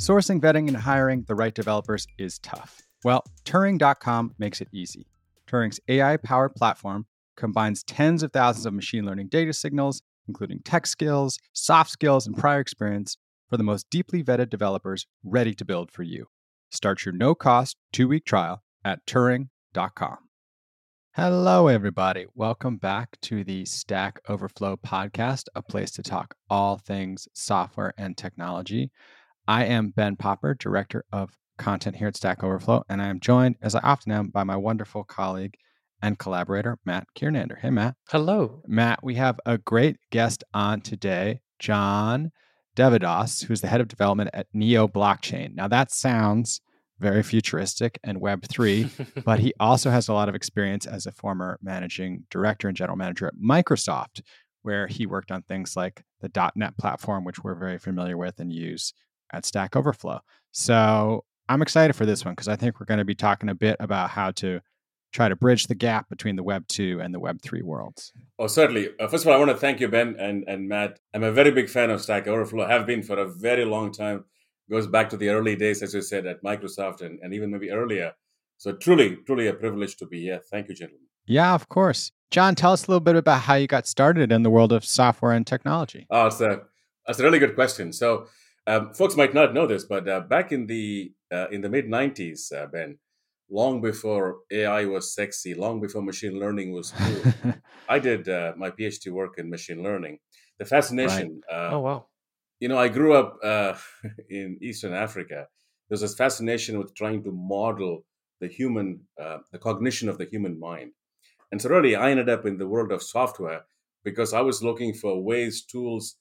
Sourcing, vetting, and hiring the right developers is tough. Well, Turing.com makes it easy. Turing's AI-powered platform combines tens of thousands of machine learning data signals, including tech skills, soft skills, and prior experience for the most deeply vetted developers ready to build for you. Start your no-cost 2-week trial at Turing.com. Hello, everybody. Welcome back to the Stack Overflow podcast, a place to talk all things software and technology. I am Ben Popper, Director of Content here at Stack Overflow, and I am joined, as I often am, by my wonderful colleague and collaborator, Matt Kiernander. Hey, Matt. Hello. Matt, we have a great guest on today, John Devados, who's the head of development at Neo Blockchain. Now, that sounds very futuristic and Web3, but he also has a lot of experience as a former managing director and general manager at Microsoft, where he worked on things like the .NET platform, which we're very familiar with and use at Stack Overflow. So I'm excited for this one because I think we're going to be talking a bit about how to try to bridge the gap between the Web 2 and the Web 3 worlds. Oh, certainly. First of all, I want to thank you, Ben and Matt. I'm a very big fan of Stack Overflow. Have been for a very long time. Goes back to the early days, as you said, at Microsoft and even maybe earlier. So truly a privilege to be here. Thank you, gentlemen. Yeah, of course. John, tell us a little bit about how you got started in the world of software and technology. Oh, that's a really good question. So folks might not know this, but back in the mid 90s, Ben, long before AI was sexy, long before machine learning was cool, I did my PhD work in machine learning. The fascination. Right. Oh, wow. I grew up in Eastern Africa. There's this fascination with trying to model the cognition of the human mind. And so really, I ended up in the world of software because I was looking for ways, tools,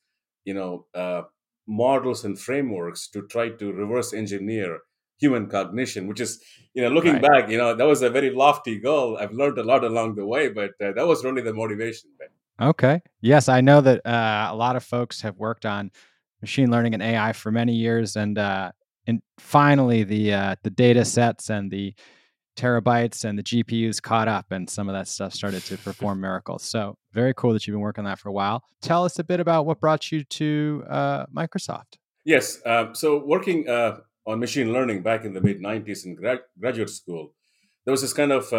models and frameworks to try to reverse engineer human cognition, which is, looking Right. back, that was a very lofty goal. I've learned a lot along the way, but that was really the motivation, Ben. Okay. Yes, I know that a lot of folks have worked on machine learning and AI for many years, and finally the data sets and the terabytes and the GPUs caught up, and some of that stuff started to perform miracles. So very cool that you've been working on that for a while. Tell us a bit about what brought you to Microsoft. Yes. So working on machine learning back in the mid 90s in graduate school, there was this kind of,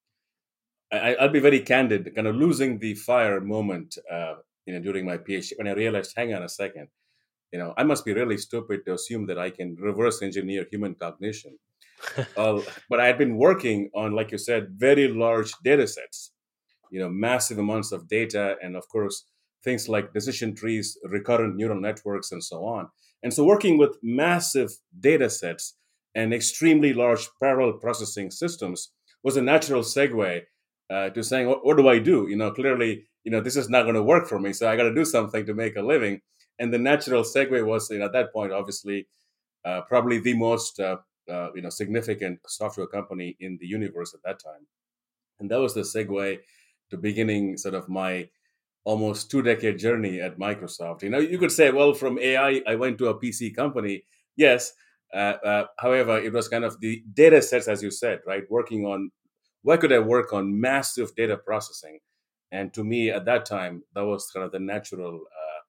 I'll be very candid, kind of losing the fire moment, during my PhD when I realized, hang on a second, I must be really stupid to assume that I can reverse engineer human cognition. But I had been working on, like you said, very large data sets, massive amounts of data, and of course, things like decision trees, recurrent neural networks, and so on. And so working with massive data sets and extremely large parallel processing systems was a natural segue to saying, what do I do? Clearly, this is not going to work for me. So I got to do something to make a living. And the natural segue was, at that point, obviously, probably the most significant software company in the universe at that time. And that was the segue to beginning sort of my almost 2-decade journey at Microsoft. You could say, well, from AI, I went to a PC company. Yes. However, it was kind of the data sets, as you said, right? Working on, why could I work on massive data processing? And to me, at that time, that was kind of the natural,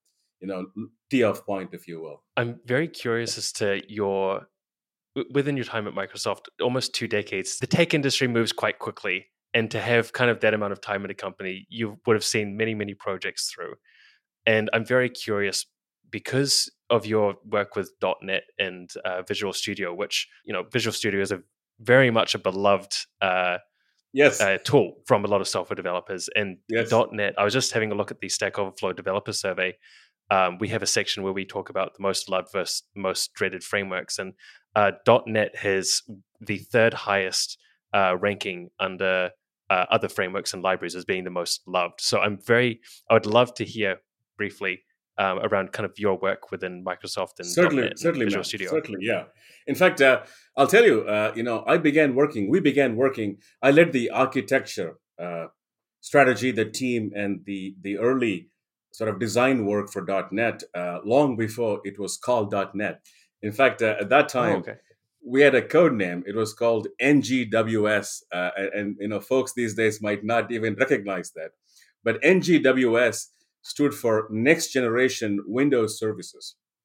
tee-off point, if you will. I'm very curious as to within your time at Microsoft, almost 2 decades, the tech industry moves quite quickly. And to have kind of that amount of time in a company, you would have seen many, many projects through. And I'm very curious because of your work with .NET and Visual Studio, which, Visual Studio is very much a beloved tool from a lot of software developers. And Yes. .NET, I was just having a look at the Stack Overflow developer survey. We have a section where we talk about the most loved versus most dreaded frameworks. And .NET has the third highest ranking under other frameworks and libraries as being the most loved. So I would love to hear briefly around kind of your work within Microsoft and certainly, .NET and Visual Studio. Certainly, yeah. In fact, I'll tell you, we began working. I led the architecture strategy, the team, and the early sort of design work for .NET long before it was called .NET. In fact, at that time, we had a code name. It was called NGWS, and folks these days might not even recognize that. But NGWS stood for Next Generation Windows Services,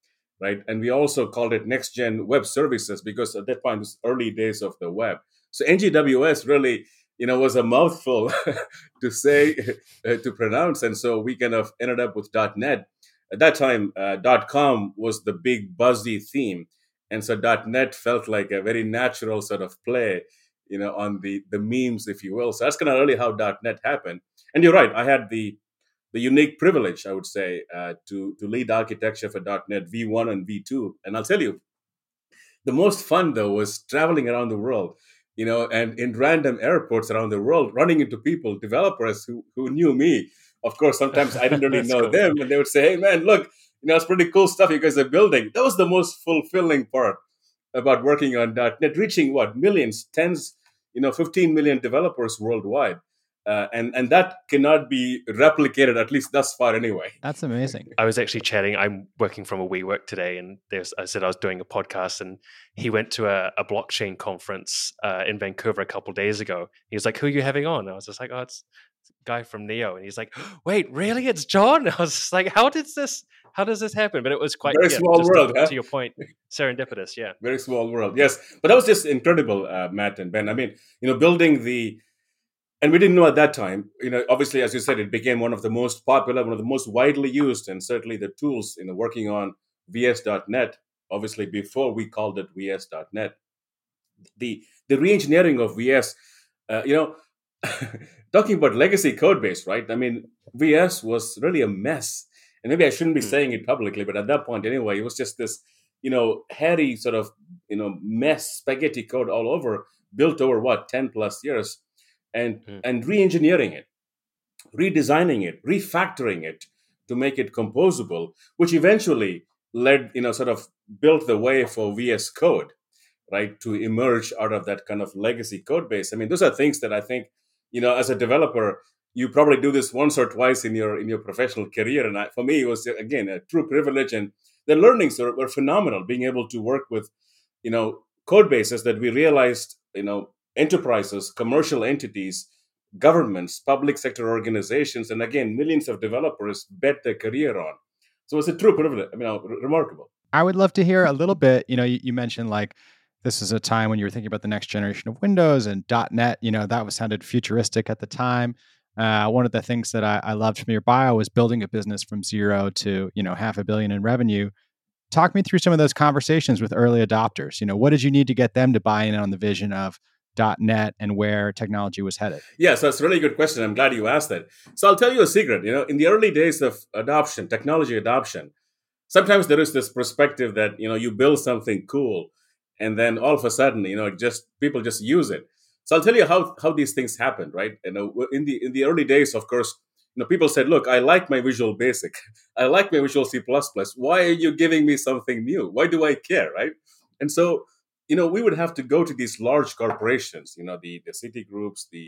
right? And we also called it Next Gen Web Services because at that point it was early days of the web. So NGWS really, was a mouthful to say, to pronounce. And so we kind of ended up with .NET. At that time, .com was the big buzzy theme. And so .NET felt like a very natural sort of play, on the memes, if you will. So that's kind of really how .NET happened. And you're right, I had the unique privilege, I would say, to lead architecture for .NET V1 and V2. And I'll tell you, the most fun, though, was traveling around the world, and in random airports around the world, running into people, developers who knew me. Of course, sometimes I didn't really know cool. them, and they would say, "Hey, man, look, it's pretty cool stuff you guys are building." That was the most fulfilling part about working on .NET, reaching what, millions, tens, 15 million developers worldwide. And that cannot be replicated, at least thus far anyway. That's amazing. I was actually chatting. I'm working from a WeWork today, and I said I was doing a podcast, and he went to a blockchain conference in Vancouver a couple of days ago. He was like, "Who are you having on?" I was just like, "Oh, it's a guy from Neo." And he's like, "Wait, really? It's John?" I was just like, "How does this happen?" But it was quite very small world, to your point, serendipitous. Yeah, very small world. Yes, but that was just incredible, Matt and Ben. I mean, building and we didn't know at that time, obviously, as you said, it became one of the most popular, one of the most widely used, and certainly the tools, working on VS.NET, obviously before we called it VS.NET. The re-engineering of VS, talking about legacy code base, right? I mean, VS was really a mess. And maybe I shouldn't be saying it publicly, but at that point anyway, it was just this, hairy sort of, mess, spaghetti code all over, built over what, 10 plus years. And re-engineering it, redesigning it, refactoring it to make it composable, which eventually led, sort of built the way for VS Code, right, to emerge out of that kind of legacy code base. I mean, those are things that I think, as a developer, you probably do this once or twice in your professional career. And for me, it was, again, a true privilege. And the learnings were phenomenal, being able to work with, code bases that we realized, enterprises, commercial entities, governments, public sector organizations, and again, millions of developers bet their career on. So it's a true privilege. I mean, remarkable. I would love to hear a little bit. You mentioned like this is a time when you were thinking about the next generation of Windows and .NET. That sounded futuristic at the time. One of the things that I loved from your bio was building a business from zero to $500 million in revenue. Talk me through some of those conversations with early adopters. What did you need to get them to buy in on the vision of .NET and where technology was headed? Yeah, so that's a really good question. I'm glad you asked that. So I'll tell you a secret. In the early days of adoption, technology adoption, sometimes there is this perspective that you build something cool, and then all of a sudden, people just use it. So I'll tell you how these things happen, right? In the early days, of course, people said, "Look, I like my Visual Basic, I like my Visual C++. Why are you giving me something new? Why do I care, right?" And so we would have to go to these large corporations, the city groups, the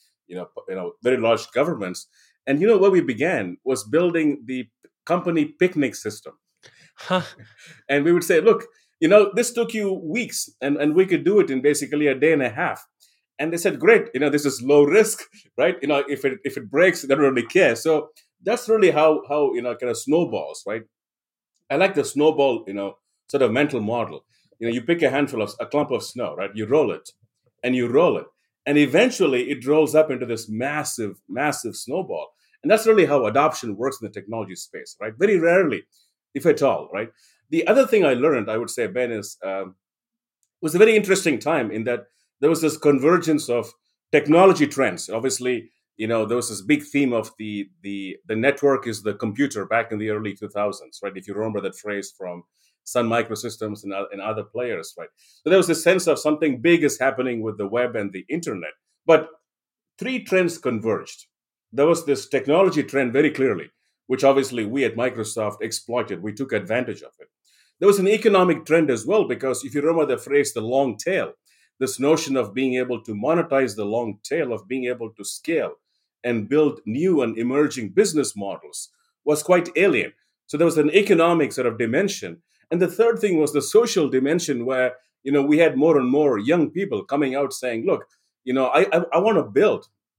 very large governments, and where we began was building the company picnic system. Huh. And we would say, "Look, this took you weeks, and we could do it in basically a day and a half." And they said, "Great, this is low risk, right? If it breaks, they don't really care." So that's really how kind of snowballs, right? I like the snowball, sort of mental model. You pick a clump of snow, right? You roll it, and you roll it, and eventually it rolls up into this massive, massive snowball. And that's really how adoption works in the technology space, right? Very rarely, if at all, right? The other thing I learned, I would say, Ben, is was a very interesting time in that there was this convergence of technology trends. Obviously, there was this big theme of the network is the computer back in the early 2000s, right? If you remember that phrase from Sun Microsystems and other players, right? So there was this sense of something big is happening with the web and the internet. But three trends converged. There was this technology trend very clearly, which obviously we at Microsoft exploited. We took advantage of it. There was an economic trend as well, because if you remember the phrase, the long tail, this notion of being able to monetize the long tail, of being able to scale and build new and emerging business models was quite alien. So there was an economic sort of dimension. And the third thing was the social dimension where, we had more and more young people coming out saying, "Look, I want to build,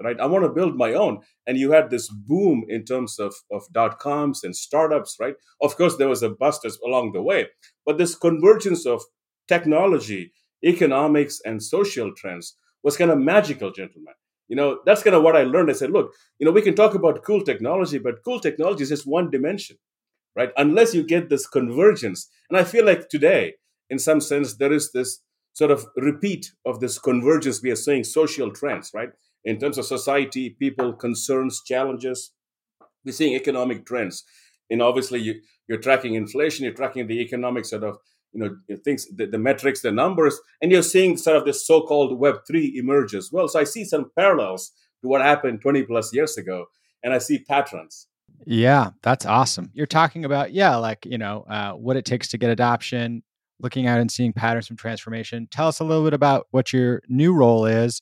right? I want to build my own. And you had this boom in terms of dot-coms and startups, right? Of course, there was a bust along the way, but this convergence of technology, economics, and social trends was kind of magical, gentlemen. That's kind of what I learned. I said, look, we can talk about cool technology, but cool technology is just one dimension, right? Unless you get this convergence. And I feel like today, in some sense, there is this sort of repeat of this convergence. We are saying social trends, right? In terms of society, people, concerns, challenges, we're seeing economic trends. And obviously, you're tracking inflation, you're tracking the economic sort of, things, the metrics, the numbers, and you're seeing sort of this so-called Web3 emerge as well. So I see some parallels to what happened 20 plus years ago, and I see patterns. Yeah, that's awesome. You're talking about, what it takes to get adoption, looking at and seeing patterns from transformation. Tell us a little bit about what your new role is,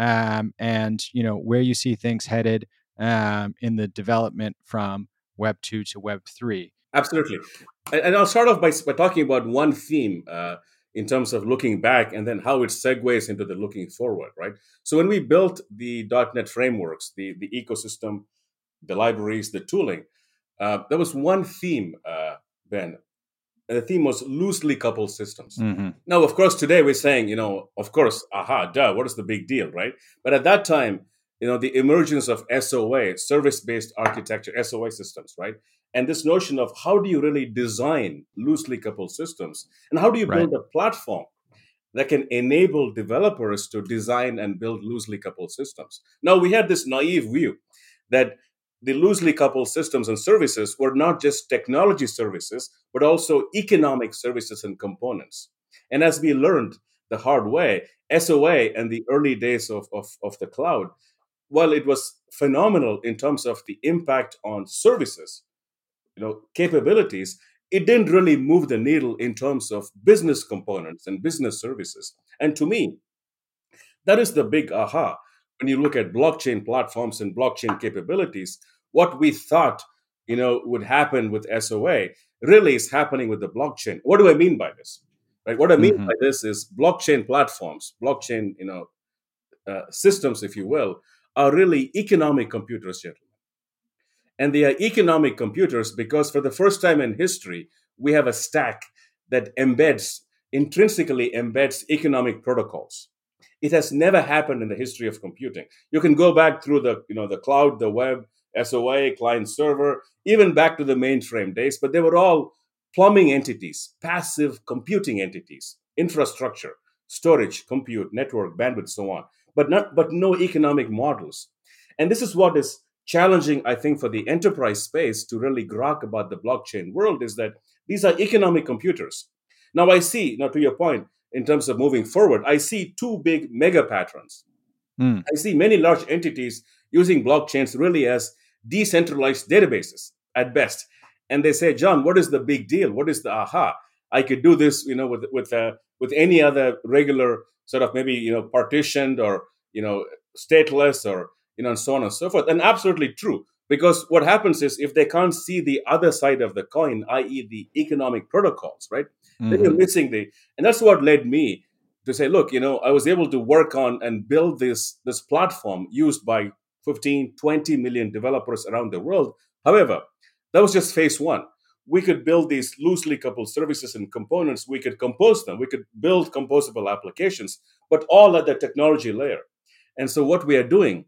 and where you see things headed in the development from Web 2 to Web 3. Absolutely. And I'll start off by talking about one theme in terms of looking back and then how it segues into the looking forward, right? So when we built the .NET frameworks, the ecosystem, the libraries, the tooling, there was one theme, Ben. And the theme was loosely coupled systems. Mm-hmm. Now, of course, today we're saying, of course, what is the big deal, right? But at that time, the emergence of SOA, service-based architecture, SOA systems, right? And this notion of how do you really design loosely coupled systems? And how do you build a platform that can enable developers to design and build loosely coupled systems? Now, we had this naive view that the loosely coupled systems and services were not just technology services, but also economic services and components. And as we learned the hard way, SOA and the early days of the cloud, while it was phenomenal in terms of the impact on services, capabilities, it didn't really move the needle in terms of business components and business services. And to me, that is the big aha. When you look at blockchain platforms and blockchain capabilities, what we thought, would happen with SOA really is happening with the blockchain. What do I mean by this? Right? What I mean by this is blockchain platforms, blockchain, systems, if you will, are really economic computers, gentlemen. And they are economic computers because for the first time in history, we have a stack that intrinsically embeds economic protocols. It has never happened in the history of computing. You can go back through the cloud, the web, SOA, client server, even back to the mainframe days, but they were all plumbing entities, passive computing entities, infrastructure, storage, compute, network, bandwidth, so on, but no economic models. And this is what is challenging, I think, for the enterprise space to really grok about the blockchain world, is that these are economic computers. Now I see, to your point, in terms of moving forward, I see two big mega patterns. I see many large entities using blockchains really as decentralized databases at best. And they say, John, what is the big deal? What is the aha? I could do this, with any other regular sort of maybe, partitioned or, stateless or, and so on and so forth. And absolutely true. Because what happens is if they can't see the other side of the coin, i.e. the economic protocols, right? Then you're missing and that's what led me to say, look, I was able to work on and build this platform used by 15, 20 million developers around the world. However, that was just phase one. We could build these loosely coupled services and components. We could compose them. We could build composable applications, but all at the technology layer. And so what we are doing,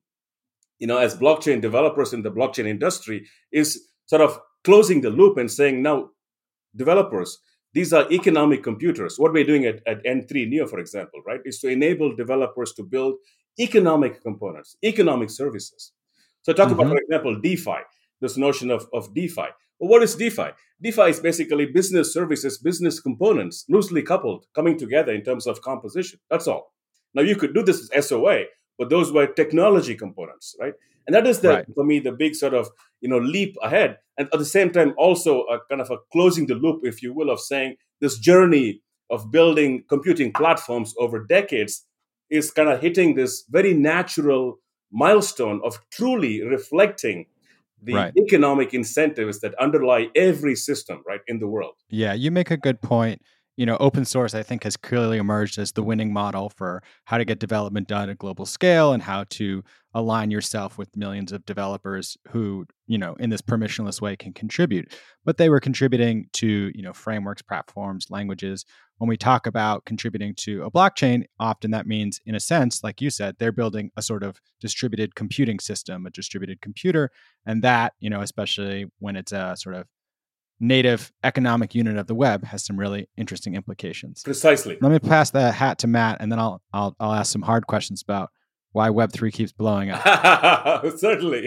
as blockchain developers in the blockchain industry, is sort of closing the loop and saying, now, developers, these are economic computers. What we're doing at N3 Neo, for example, right, is to enable developers to build economic components, economic services. So talk about, for example, DeFi, this notion of DeFi. Well, what is DeFi? DeFi is basically business services, business components, loosely coupled, coming together in terms of composition. That's all. Now, you could do this with SOA, but those were technology components, right? And that is, for me, the big sort of, leap ahead. And at the same time, also a kind of a closing the loop, if you will, of saying this journey of building computing platforms over decades is kind of hitting this very natural milestone of truly reflecting the economic incentives that underlie every system, right, in the world. Yeah, you make a good point. open source, I think, has clearly emerged as the winning model for how to get development done at global scale and how to align yourself with millions of developers who, in this permissionless way can contribute. But they were contributing to, frameworks, platforms, languages. When we talk about contributing to a blockchain, often that means, in a sense, like you said, they're building a sort of distributed computing system, a distributed computer. And that, especially when it's a sort of native economic unit of the web, has some really interesting implications. Precisely. Let me pass the hat to Matt, and then I'll ask some hard questions about why Web3 keeps blowing up. Certainly.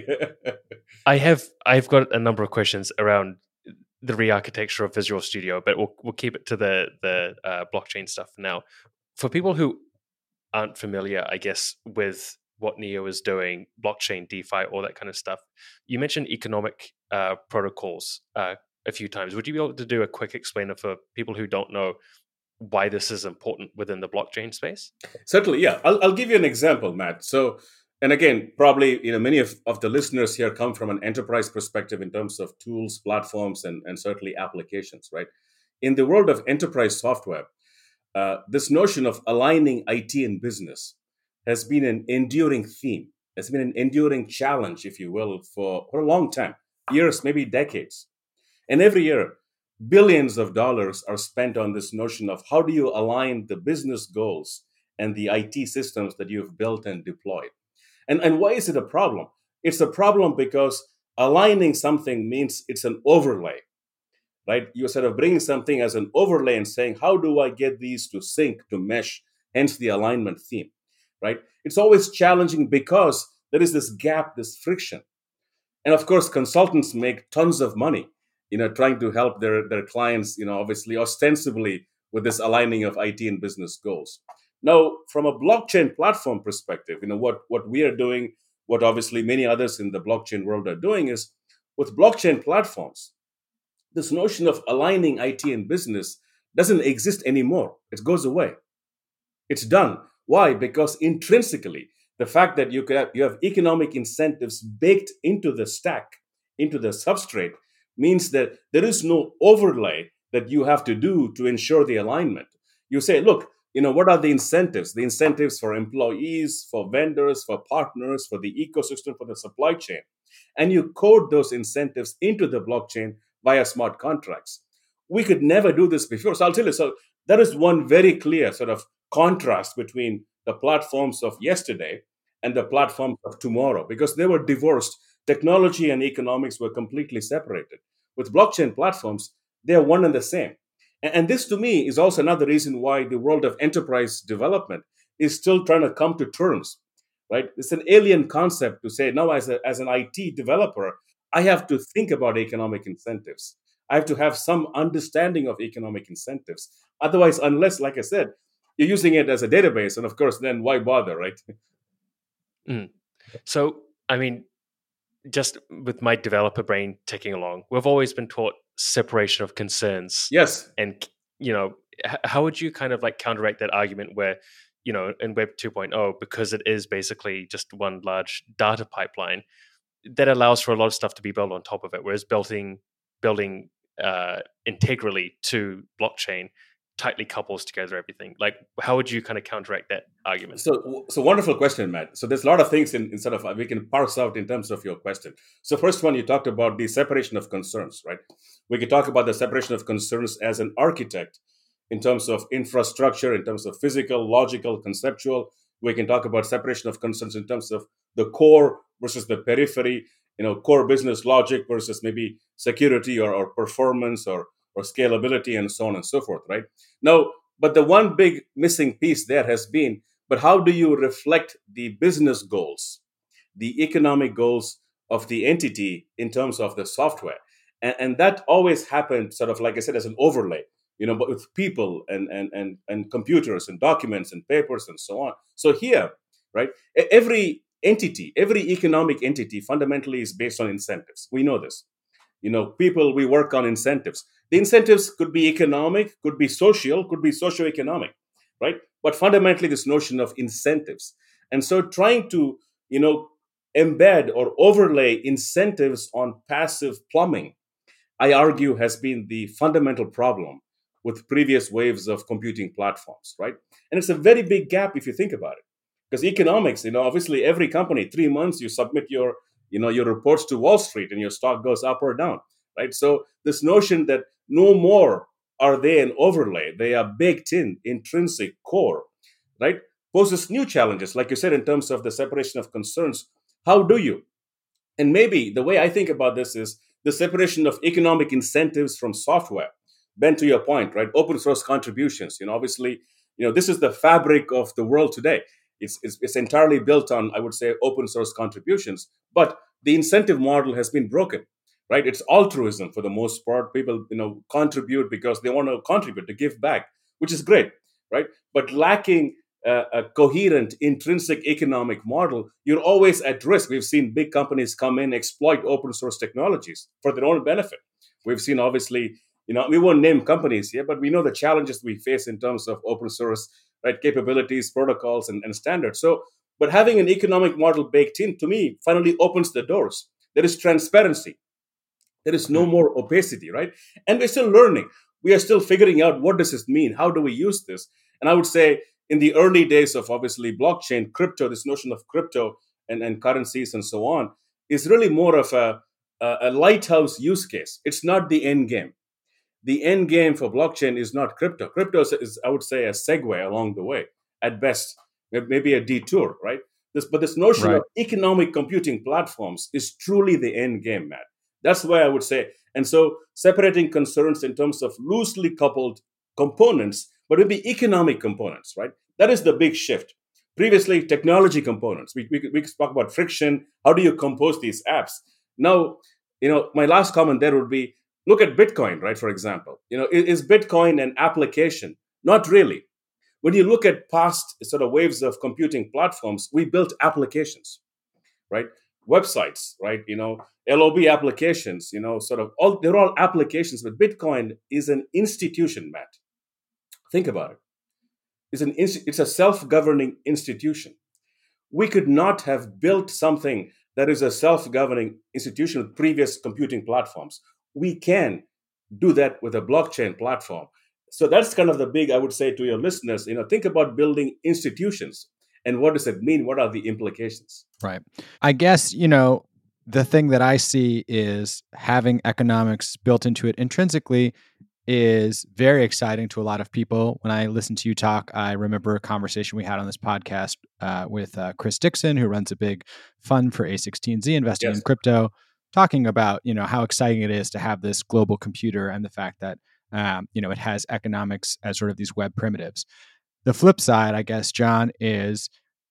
I've got a number of questions around the re-architecture of Visual Studio, but we'll keep it to the blockchain stuff for now. For people who aren't familiar, I guess, with what Neo is doing, blockchain, DeFi, all that kind of stuff, you mentioned economic protocols a few times. Would you be able to do a quick explainer for people who don't know why this is important within the blockchain space? Certainly, yeah. I'll give you an example, Matt. So, and again, probably many of the listeners here come from an enterprise perspective in terms of tools, platforms, and certainly applications, right? In the world of enterprise software, this notion of aligning IT and business has been an enduring theme. It's been an enduring challenge, if you will, for a long time, years, maybe decades. And every year, billions of dollars are spent on this notion of how do you align the business goals and the IT systems that you've built and deployed. And why is it a problem? It's a problem because aligning something means it's an overlay, right? You're sort of bringing something as an overlay and saying, how do I get these to sync, to mesh, hence the alignment theme, right? It's always challenging because there is this gap, this friction. And of course, consultants make tons of money trying to help their clients, obviously ostensibly with this aligning of IT and business goals. Now, from a blockchain platform perspective, what we are doing, what obviously many others in the blockchain world are doing is with blockchain platforms, this notion of aligning IT and business doesn't exist anymore. It goes away. It's done. Why? Because intrinsically, the fact that you have economic incentives baked into the stack, into the substrate, means that there is no overlay that you have to do to ensure the alignment. You say, look, what are the incentives? The incentives for employees, for vendors, for partners, for the ecosystem, for the supply chain. And you code those incentives into the blockchain via smart contracts. We could never do this before. So I'll tell you, so there is one very clear sort of contrast between the platforms of yesterday and the platforms of tomorrow, because they were divorced. Technology and economics were completely separated. With blockchain platforms, they are one and the same. And this, to me, is also another reason why the world of enterprise development is still trying to come to terms, right? It's an alien concept to say, now, as an IT developer, I have to think about economic incentives. I have to have some understanding of economic incentives. Otherwise, unless, like I said, you're using it as a database, and of course, then why bother, right? So, I mean, just with my developer brain ticking along, we've always been taught separation of concerns. Yes. And, how would you kind of like counteract that argument where, in Web 2.0, because it is basically just one large data pipeline that allows for a lot of stuff to be built on top of it, whereas building integrally to blockchain tightly couples together everything. Like, how would you kind of counteract that argument? So wonderful question, Matt. So there's a lot of things in sort of we can parse out in terms of your question. So first one, you talked about the separation of concerns, right? We could talk about the separation of concerns as an architect in terms of infrastructure, in terms of physical, logical, conceptual. We can talk about separation of concerns in terms of the core versus the periphery, core business logic versus maybe security or performance or scalability and so on and so forth, right? Now, but the one big missing piece there has been, but how do you reflect the business goals, the economic goals of the entity in terms of the software? And that always happened sort of, like I said, as an overlay, but with people and computers and documents and papers and so on. So here, right, every entity, every economic entity fundamentally is based on incentives. We know this. People, we work on incentives. The incentives could be economic, could be social, could be socioeconomic, right? But fundamentally, this notion of incentives. And so trying to, embed or overlay incentives on passive plumbing, I argue, has been the fundamental problem with previous waves of computing platforms, right? And it's a very big gap if you think about it. Because economics, obviously every company, 3 months, you submit your reports to Wall Street and your stock goes up or down, right? So this notion that no more are they an overlay, they are baked in, intrinsic, core, right? Poses new challenges, like you said, in terms of the separation of concerns. How do you? And maybe the way I think about this is the separation of economic incentives from software. Ben, to your point, right? Open source contributions. Obviously, this is the fabric of the world today. It's entirely built on, I would say, open source contributions. But the incentive model has been broken, right? It's altruism for the most part. People, contribute because they want to contribute, to give back, which is great, right? But lacking a coherent intrinsic economic model, you're always at risk. We've seen big companies come in, exploit open source technologies for their own benefit. We've seen, obviously, we won't name companies here, but we know the challenges we face in terms of open source, right, capabilities, protocols, and standards. So, but having an economic model baked in, to me, finally opens the doors. There is transparency. There is no more opacity, right? And we're still learning. We are still figuring out, what does this mean? How do we use this? And I would say in the early days of, obviously, blockchain, crypto, this notion of crypto and currencies and so on is really more of a lighthouse use case. It's not the end game. The end game for blockchain is not crypto. Crypto is, I would say, a segue along the way, at best, maybe a detour, right? But this notion Right. of economic computing platforms is truly the end game, Matt. That's why I would say. And so separating concerns in terms of loosely coupled components, but maybe economic components, right? That is the big shift. Previously, technology components. We could talk about friction. How do you compose these apps? Now, my last comment there would be, look at Bitcoin, right? For example, is Bitcoin an application? Not really. When you look at past sort of waves of computing platforms, we built applications, right? Websites, right? LOB applications, sort of they're all applications, but Bitcoin is an institution, Matt. Think about it. It's a self-governing institution. We could not have built something that is a self-governing institution with previous computing platforms. We can do that with a blockchain platform. So that's kind of the big, I would say to your listeners, think about building institutions. And what does it mean? What are the implications? Right. I guess, the thing that I see is having economics built into it intrinsically is very exciting to a lot of people. When I listen to you talk, I remember a conversation we had on this podcast with Chris Dixon, who runs a big fund for A16Z investing in Yes. crypto, talking about, how exciting it is to have this global computer and the fact that, it has economics as sort of these web primitives. The flip side, I guess, John, is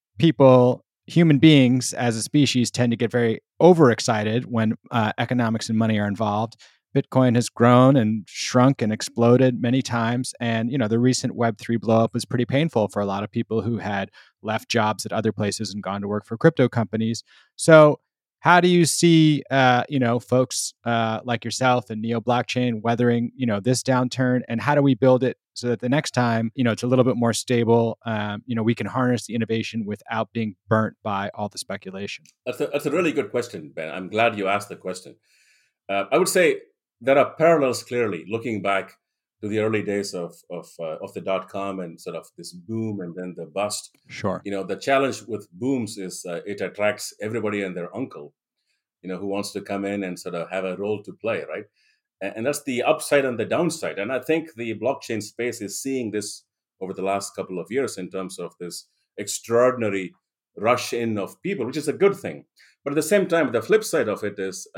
human beings as a species tend to get very overexcited when economics and money are involved. Bitcoin has grown and shrunk and exploded many times. And, the recent Web3 blowup was pretty painful for a lot of people who had left jobs at other places and gone to work for crypto companies. So how do you see, folks like yourself and Neo Blockchain weathering, this downturn? And how do we build it so that the next time, it's a little bit more stable, we can harness the innovation without being burnt by all the speculation? That's a really good question, Ben. I'm glad you asked the question. I would say there are parallels clearly looking back to the early days of the .com and sort of this boom and then the bust. Sure. The challenge with booms is it attracts everybody and their uncle, who wants to come in and sort of have a role to play, right? And that's the upside and the downside. And I think the blockchain space is seeing this over the last couple of years in terms of this extraordinary rush in of people, which is a good thing. But at the same time, the flip side of it is,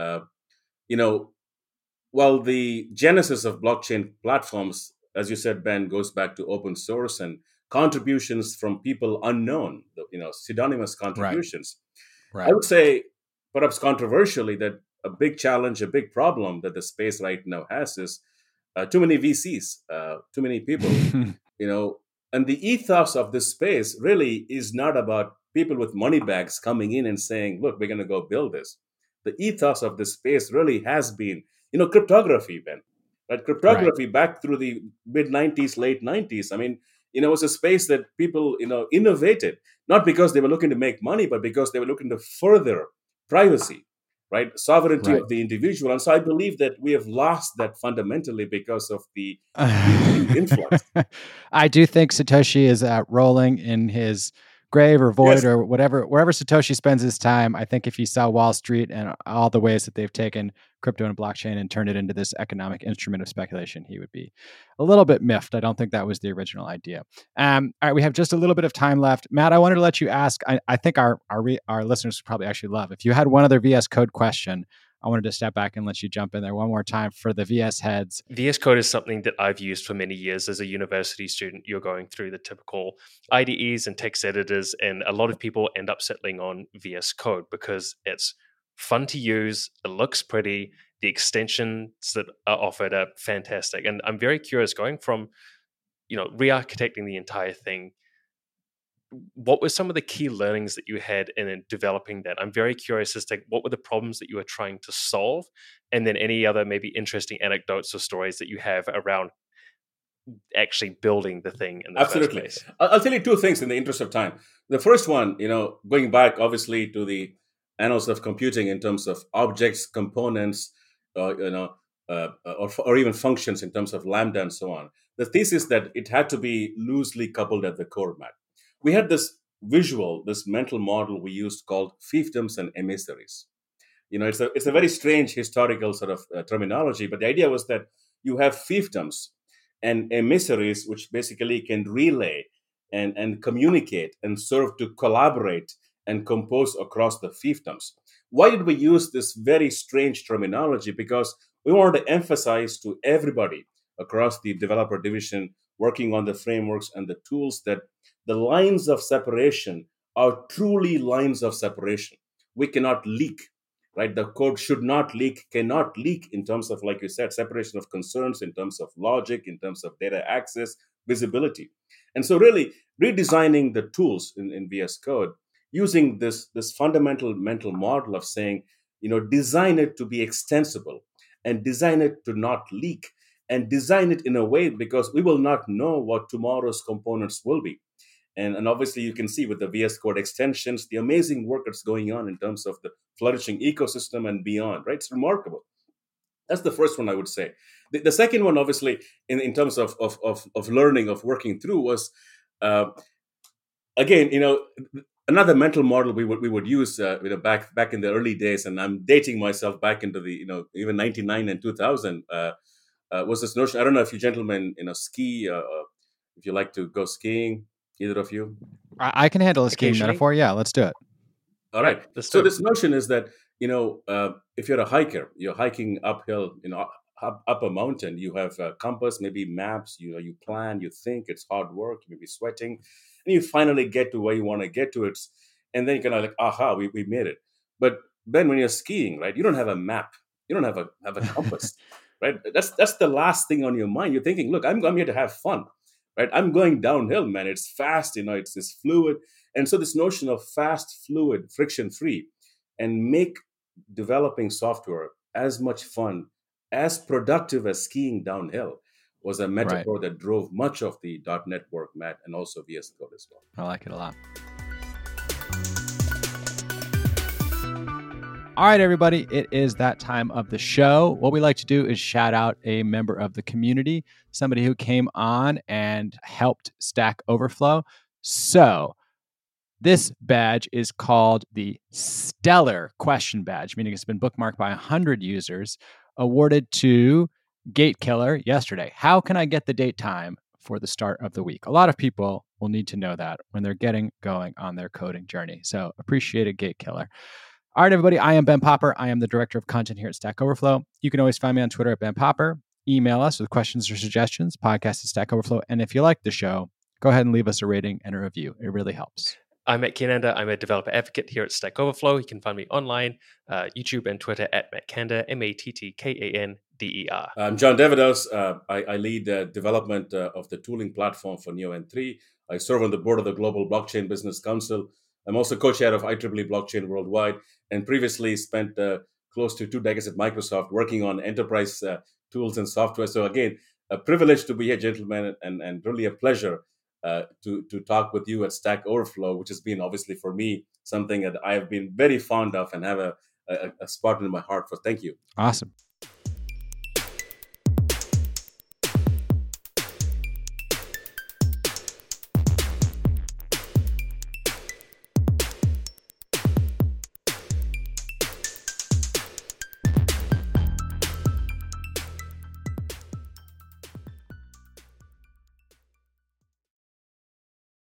while the genesis of blockchain platforms, as you said, Ben, goes back to open source and contributions from people unknown, pseudonymous contributions. Right. I would say, perhaps controversially, that a big challenge, a big problem that the space right now has is too many VCs, too many people, and the ethos of this space really is not about people with money bags coming in and saying, look, we're going to go build this. The ethos of this space really has been, cryptography, Ben. Right? Cryptography back through the mid-90s, late 90s. I mean, it was a space that people, innovated, not because they were looking to make money, but because they were looking to further privacy, right? Sovereignty Right. of the individual. And so I believe that we have lost that fundamentally because of the VC influx. I do think Satoshi is rolling in his grave or void Yes, or whatever, wherever Satoshi spends his time. I think if he saw Wall Street and all the ways that they've taken crypto and blockchain and turned it into this economic instrument of speculation, he would be a little bit miffed. I don't think that was the original idea. All right, we have just a little bit of time left. Matt, I wanted to let you ask. I think our listeners would probably actually love if you had one other VS Code question. I wanted to step back and let you jump in there one more time for the VS heads. VS Code is something that I've used for many years as a university student. You're going through the typical IDEs and text editors, and a lot of people end up settling on VS Code because it's fun to use, it looks pretty, the extensions that are offered are fantastic. And I'm very curious, going from, re-architecting the entire thing, what were some of the key learnings that you had in developing that? I'm very curious as to what were the problems that you were trying to solve, and then any other maybe interesting anecdotes or stories that you have around actually building the thing in the absolutely. first place. I'll tell you two things in the interest of time. The first one, going back obviously to the annals of computing in terms of objects, components, or even functions in terms of lambda and so on. The thesis that it had to be loosely coupled at the core, Matt. We had this visual, this mental model we used called fiefdoms and emissaries. It's a very strange historical sort of terminology, but the idea was that you have fiefdoms and emissaries, which basically can relay and communicate and serve to collaborate and compose across the fiefdoms. Why did we use this very strange terminology? Because we wanted to emphasize to everybody across the developer division working on the frameworks and the tools that the lines of separation are truly lines of separation. We cannot leak, right? The code should not leak, cannot leak in terms of, like you said, separation of concerns, in terms of logic, in terms of data access, visibility. And so really redesigning the tools in VS Code using this fundamental mental model of saying, design it to be extensible and design it to not leak and design it in a way because we will not know what tomorrow's components will be. And obviously, you can see with the VS Code extensions, the amazing work that's going on in terms of the flourishing ecosystem and beyond, right? It's remarkable. That's the first one I would say. The second one, obviously, in terms of learning, of working through was, again, another mental model we would use, back in the early days, and I'm dating myself back into the, even 99 and 2000, was this notion. I don't know if you gentlemen, ski, if you like to go skiing, either of you. I can handle a skiing metaphor. Yeah, let's do it. All right. So this notion is that, if you're a hiker, you're hiking uphill, up a mountain, you have a compass, maybe maps, you plan, you think, it's hard work, you may be sweating, and you finally get to where you want to get to it. And then you're kind of like, aha, we made it. But then when you're skiing, right, you don't have a map, you don't have a compass, right? That's the last thing on your mind. You're thinking, look, I'm here to have fun, right? I'm going downhill, man. It's fast, it's this fluid. And so this notion of fast, fluid, friction-free, and make developing software as much fun, as productive as skiing downhill was a metaphor that drove much of the .NET work, Matt, and also VS Code as well. I like it a lot. All right, everybody, it is that time of the show. What we like to do is shout out a member of the community, somebody who came on and helped Stack Overflow. So this badge is called the Stellar Question Badge, meaning it's been bookmarked by 100 users, awarded to Gatekiller yesterday. How can I get the date time for the start of the week? A lot of people will need to know that when they're getting going on their coding journey. So appreciate it, Gatekiller. All right, everybody, I am Ben Popper. I am the director of content here at Stack Overflow. You can always find me on Twitter at Ben Popper. Email us with questions or suggestions, podcast@Stack Overflow. And if you like the show, go ahead and leave us a rating and a review. It really helps. I'm Matt Kananda. I'm a developer advocate here at Stack Overflow. You can find me online, YouTube and Twitter at Matt Kanda, MattKander. I'm John Devados. I lead development of the tooling platform for NeoN3. I serve on the board of the Global Blockchain Business Council. I'm also co-chair of IEEE Blockchain Worldwide, and previously spent close to 2 decades at Microsoft working on enterprise tools and software. So again, a privilege to be here, gentlemen, and really a pleasure to talk with you at Stack Overflow, which has been obviously for me something that I have been very fond of and have a a spot in my heart for thank you. Awesome.